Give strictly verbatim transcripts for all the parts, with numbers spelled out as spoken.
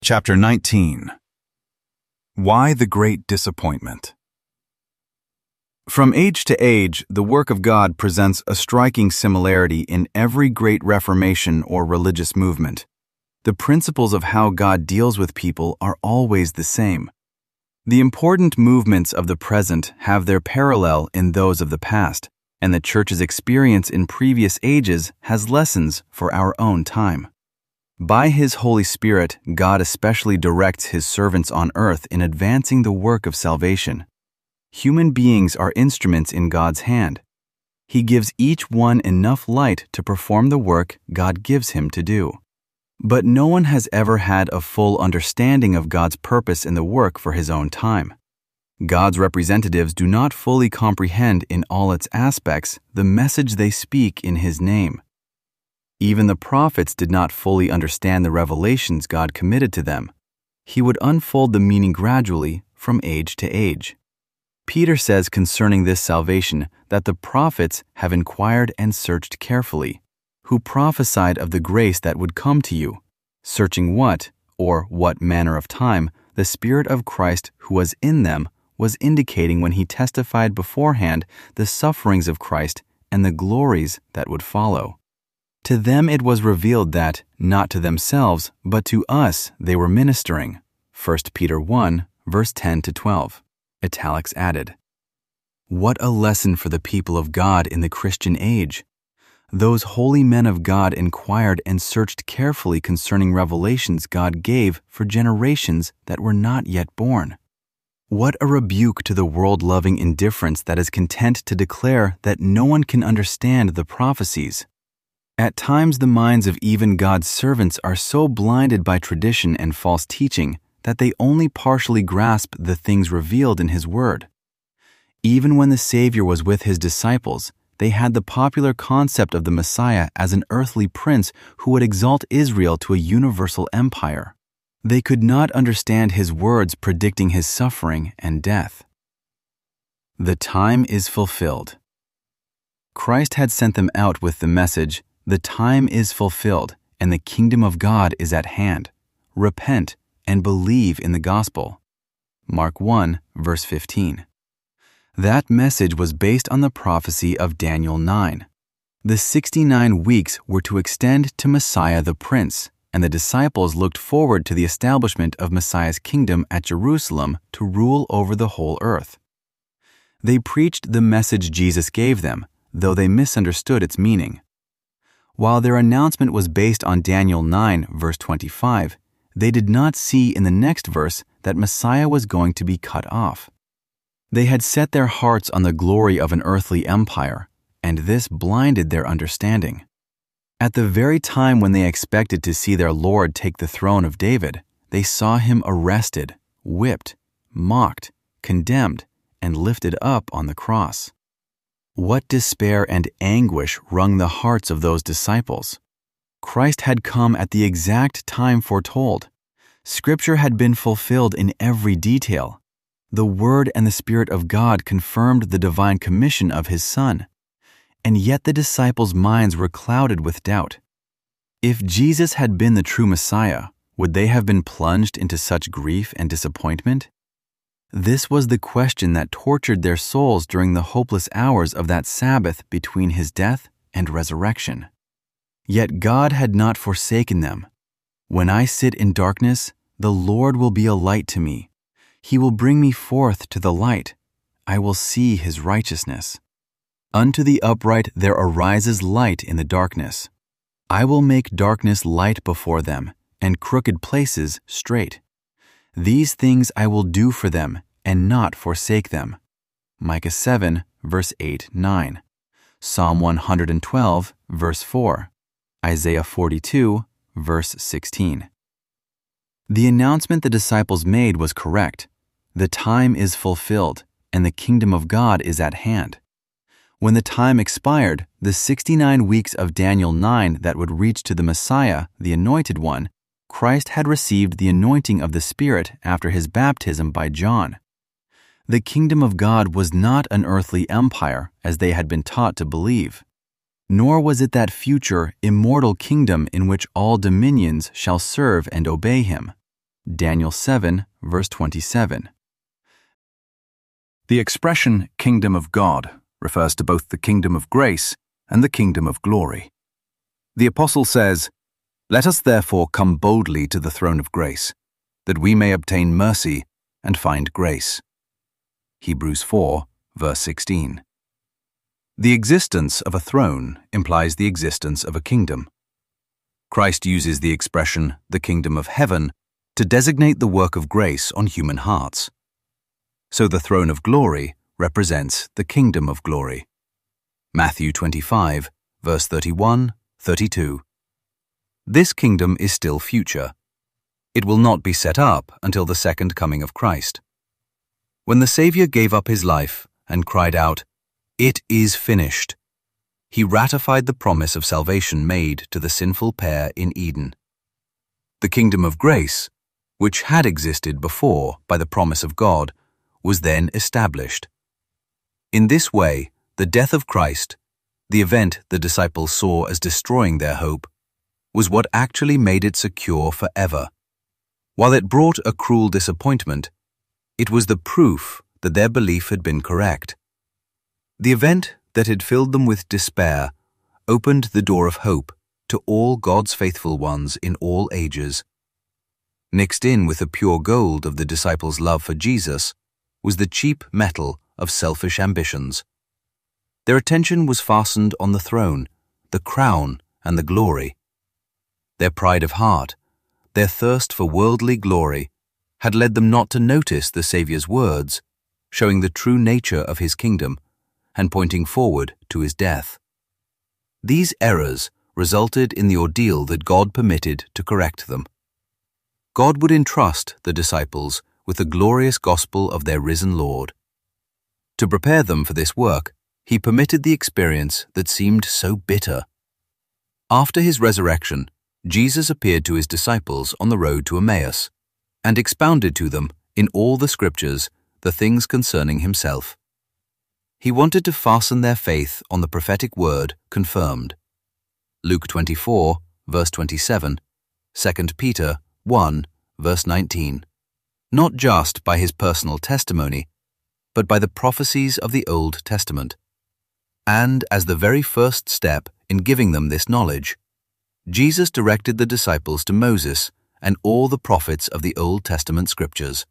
Chapter nineteen. Why the Great Disappointment? From age to age, the work of God presents a striking similarity in every great reformation or religious movement. The principles of how God deals with people are always the same. The important movements of the present have their parallel in those of the past, and the Church's experience in previous ages has lessons for our own time. By His Holy Spirit, God especially directs His servants on earth in advancing the work of salvation. Human beings are instruments in God's hand. He gives each one enough light to perform the work God gives him to do. But no one has ever had a full understanding of God's purpose in the work for his own time. God's representatives do not fully comprehend in all its aspects the message they speak in His name. Even the prophets did not fully understand the revelations God committed to them. He would unfold the meaning gradually from age to age. Peter says concerning this salvation that the prophets have inquired and searched carefully, who prophesied of the grace that would come to you, searching what, or what manner of time, the Spirit of Christ who was in them was indicating when He testified beforehand the sufferings of Christ and the glories that would follow. To them it was revealed that, not to themselves, but to us they were ministering. First Peter one, verse ten to twelve. Italics added. What a lesson for the people of God in the Christian age! Those holy men of God inquired and searched carefully concerning revelations God gave for generations that were not yet born. What a rebuke to the world-loving indifference that is content to declare that no one can understand the prophecies. At times the minds of even God's servants are so blinded by tradition and false teaching that they only partially grasp the things revealed in His Word. Even when the Savior was with His disciples, they had the popular concept of the Messiah as an earthly prince who would exalt Israel to a universal empire. They could not understand His words predicting His suffering and death. The time is fulfilled. Christ had sent them out with the message, "The time is fulfilled, and the kingdom of God is at hand. Repent and believe in the gospel." Mark one, verse fifteen. That message was based on the prophecy of Daniel nine. The sixty-nine weeks were to extend to Messiah the Prince, and the disciples looked forward to the establishment of Messiah's kingdom at Jerusalem to rule over the whole earth. They preached the message Jesus gave them, though they misunderstood its meaning. While their announcement was based on Daniel nine, verse twenty-five, they did not see in the next verse that Messiah was going to be cut off. They had set their hearts on the glory of an earthly empire, and this blinded their understanding. At the very time when they expected to see their Lord take the throne of David, they saw Him arrested, whipped, mocked, condemned, and lifted up on the cross. What despair and anguish wrung the hearts of those disciples! Christ had come at the exact time foretold. Scripture had been fulfilled in every detail. The Word and the Spirit of God confirmed the divine commission of His Son. And yet the disciples' minds were clouded with doubt. If Jesus had been the true Messiah, would they have been plunged into such grief and disappointment? This was the question that tortured their souls during the hopeless hours of that Sabbath between His death and resurrection. Yet God had not forsaken them. When I sit in darkness, the Lord will be a light to me. He will bring me forth to the light. I will see His righteousness. Unto the upright there arises light in the darkness. I will make darkness light before them, and crooked places straight. These things I will do for them, and not forsake them. Micah seven, verse eight to nine. Psalm one hundred twelve, verse four. Isaiah forty-two, verse sixteen. The announcement the disciples made was correct. The time is fulfilled, and the kingdom of God is at hand. When the time expired, the sixty-nine weeks of Daniel nine that would reach to the Messiah, the Anointed One, Christ had received the anointing of the Spirit after His baptism by John. The kingdom of God was not an earthly empire, as they had been taught to believe. Nor was it that future, immortal kingdom in which all dominions shall serve and obey Him. Daniel seven, verse twenty-seven. The expression kingdom of God refers to both the kingdom of grace and the kingdom of glory. The apostle says, "Let us therefore come boldly to the throne of grace, that we may obtain mercy and find grace." Hebrews four, verse sixteen. The existence of a throne implies the existence of a kingdom. Christ uses the expression the kingdom of heaven to designate the work of grace on human hearts. So the throne of glory represents the kingdom of glory. Matthew twenty-five, verse thirty-one, thirty-two. This kingdom is still future. It will not be set up until the second coming of Christ. When the Savior gave up his life and cried out, "It is finished," he ratified the promise of salvation made to the sinful pair in Eden. The kingdom of grace, which had existed before by the promise of God, was then established. In this way, the death of Christ, the event the disciples saw as destroying their hope, was what actually made it secure forever. While it brought a cruel disappointment, it was the proof that their belief had been correct. The event that had filled them with despair opened the door of hope to all God's faithful ones in all ages. Mixed in with the pure gold of the disciples' love for Jesus was the cheap metal of selfish ambitions. Their attention was fastened on the throne, the crown, and the glory. Their pride of heart, their thirst for worldly glory, had led them not to notice the Saviour's words, showing the true nature of his kingdom and pointing forward to his death. These errors resulted in the ordeal that God permitted to correct them. God would entrust the disciples with the glorious gospel of their risen Lord. To prepare them for this work, he permitted the experience that seemed so bitter. After his resurrection, Jesus appeared to his disciples on the road to Emmaus and expounded to them in all the scriptures the things concerning himself. He wanted to fasten their faith on the prophetic word confirmed. Luke twenty-four, verse twenty-seven, Second Peter one, verse nineteen. Not just by his personal testimony, but by the prophecies of the Old Testament. And as the very first step in giving them this knowledge, Jesus directed the disciples to Moses and all the prophets of the Old Testament scriptures.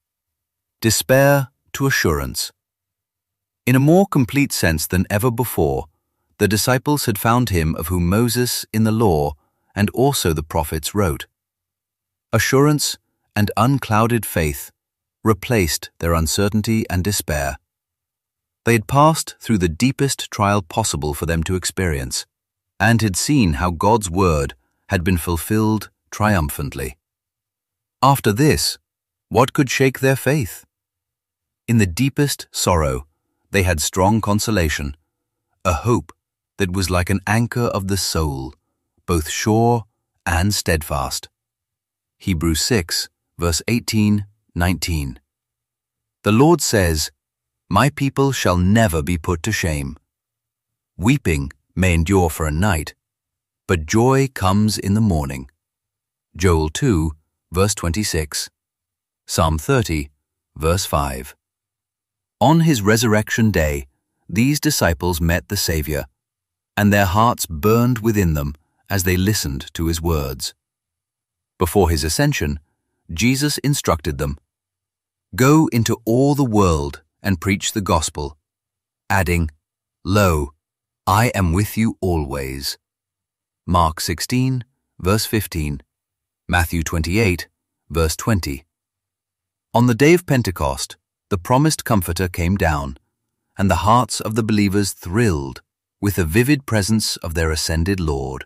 Despair to assurance. In a more complete sense than ever before, the disciples had found him of whom Moses in the law and also the prophets wrote. Assurance and unclouded faith replaced their uncertainty and despair. They had passed through the deepest trial possible for them to experience, and had seen how God's word had been fulfilled triumphantly. After this, what could shake their faith? In the deepest sorrow, they had strong consolation, a hope that was like an anchor of the soul, both sure and steadfast. Hebrews six, verse eighteen, nineteen. The Lord says, "My people shall never be put to shame. Weeping may endure for a night, but joy comes in the morning." Joel two, verse twenty-six. Psalm thirty, verse five. On his resurrection day, these disciples met the Savior, and their hearts burned within them as they listened to his words. Before his ascension, Jesus instructed them, "Go into all the world and preach the gospel," adding, "Lo, I am with you always." Mark sixteen, verse fifteen, Matthew twenty-eight, verse twenty. On the day of Pentecost, the promised Comforter came down, and the hearts of the believers thrilled with the vivid presence of their ascended Lord.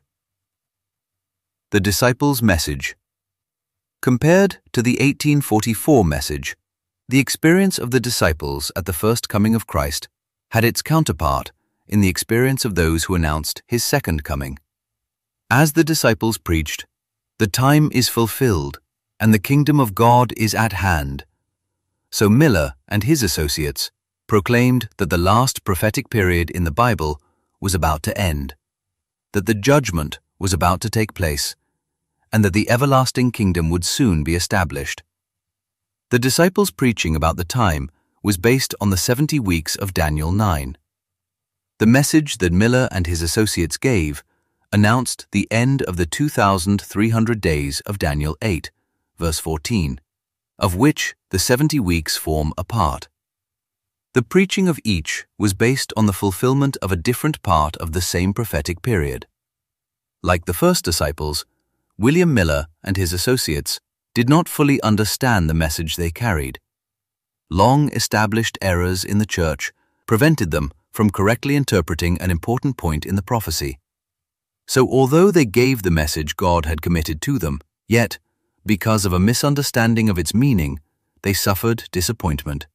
The disciples' message. Compared to the eighteen forty-four message, the experience of the disciples at the first coming of Christ had its counterpart in the experience of those who announced his second coming. As the disciples preached, "The time is fulfilled, and the kingdom of God is at hand," so Miller and his associates proclaimed that the last prophetic period in the Bible was about to end, that the judgment was about to take place, and that the everlasting kingdom would soon be established. The disciples' preaching about the time was based on the seventy weeks of Daniel nine. The message that Miller and his associates gave announced the end of the two thousand three hundred days of Daniel eight, verse fourteen, of which the seventy weeks form a part. The preaching of each was based on the fulfillment of a different part of the same prophetic period. Like the first disciples, William Miller and his associates did not fully understand the message they carried. Long-established errors in the church prevented them from correctly interpreting an important point in the prophecy. So although they gave the message God had committed to them, yet, because of a misunderstanding of its meaning, they suffered disappointment.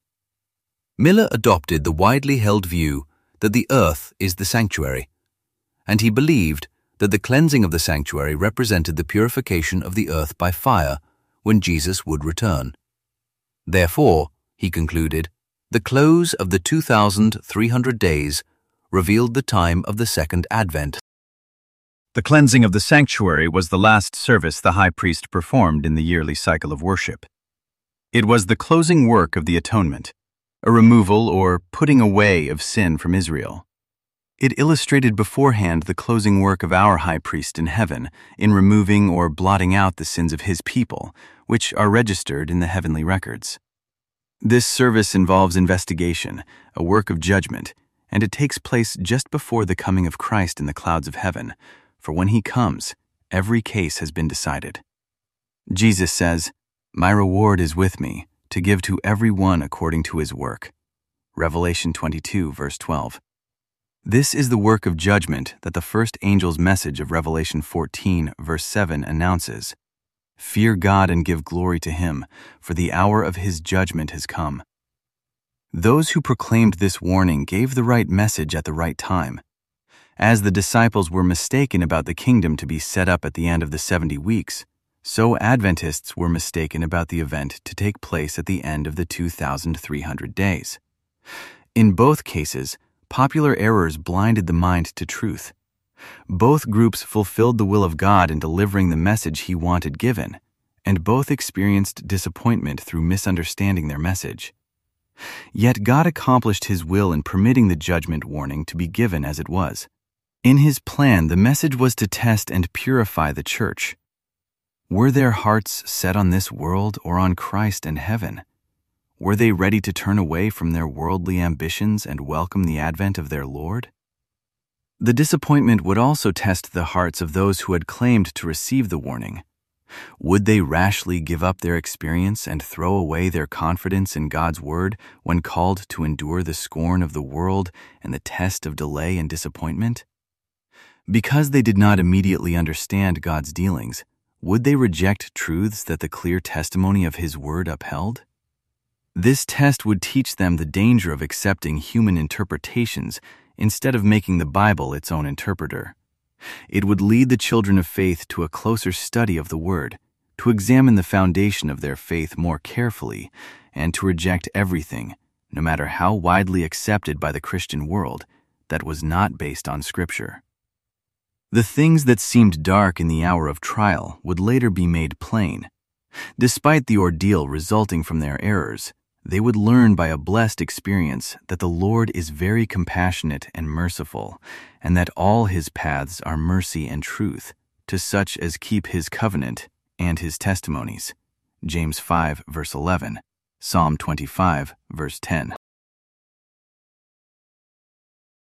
Miller adopted the widely held view that the earth is the sanctuary, and he believed that the cleansing of the sanctuary represented the purification of the earth by fire when Jesus would return. Therefore, he concluded, the close of the two thousand three hundred days revealed the time of the second advent. The cleansing of the sanctuary was the last service the high priest performed in the yearly cycle of worship. It was the closing work of the atonement, a removal or putting away of sin from Israel. It illustrated beforehand the closing work of our high priest in heaven in removing or blotting out the sins of his people, which are registered in the heavenly records. This service involves investigation, a work of judgment, and it takes place just before the coming of Christ in the clouds of heaven, for when he comes, every case has been decided. Jesus says, "My reward is with me, to give to every one according to his work." Revelation twenty-two, verse twelve. This is the work of judgment that the first angel's message of Revelation fourteen, verse seven announces. Fear God and give glory to him, for the hour of his judgment has come. Those who proclaimed this warning gave the right message at the right time. As the disciples were mistaken about the kingdom to be set up at the end of the seventy weeks, so Adventists were mistaken about the event to take place at the end of the two thousand three hundred days. In both cases, popular errors blinded the mind to truth. Both groups fulfilled the will of God in delivering the message he wanted given, and both experienced disappointment through misunderstanding their message. Yet God accomplished his will in permitting the judgment warning to be given as it was. In his plan, the message was to test and purify the church. Were their hearts set on this world or on Christ and heaven? Were they ready to turn away from their worldly ambitions and welcome the advent of their Lord? The disappointment would also test the hearts of those who had claimed to receive the warning. Would they rashly give up their experience and throw away their confidence in God's word when called to endure the scorn of the world and the test of delay and disappointment? Because they did not immediately understand God's dealings, would they reject truths that the clear testimony of his word upheld? This test would teach them the danger of accepting human interpretations instead of making the Bible its own interpreter. It would lead the children of faith to a closer study of the word, to examine the foundation of their faith more carefully, and to reject everything, no matter how widely accepted by the Christian world, that was not based on Scripture. The things that seemed dark in the hour of trial would later be made plain. Despite the ordeal resulting from their errors, they would learn by a blessed experience that the Lord is very compassionate and merciful, and that all his paths are mercy and truth, to such as keep his covenant and his testimonies. James five, verse eleven, Psalm twenty-five, verse ten.